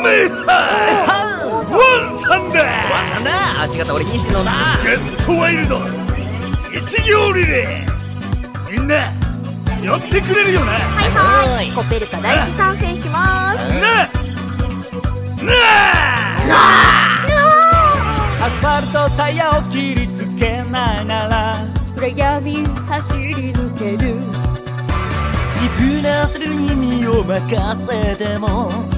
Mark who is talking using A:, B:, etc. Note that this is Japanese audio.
A: めはワンさんだ。
B: ワンさんだ。あ、違った、俺西野だ。
A: ゲットワイルド一行リレー、みんなやってくれるよな。
C: はいはい、コペルカ第一参戦します。
D: アスファルトタイヤを切りつけながら
C: 暗闇走り抜ける。
D: 自分の焦るに身を任せても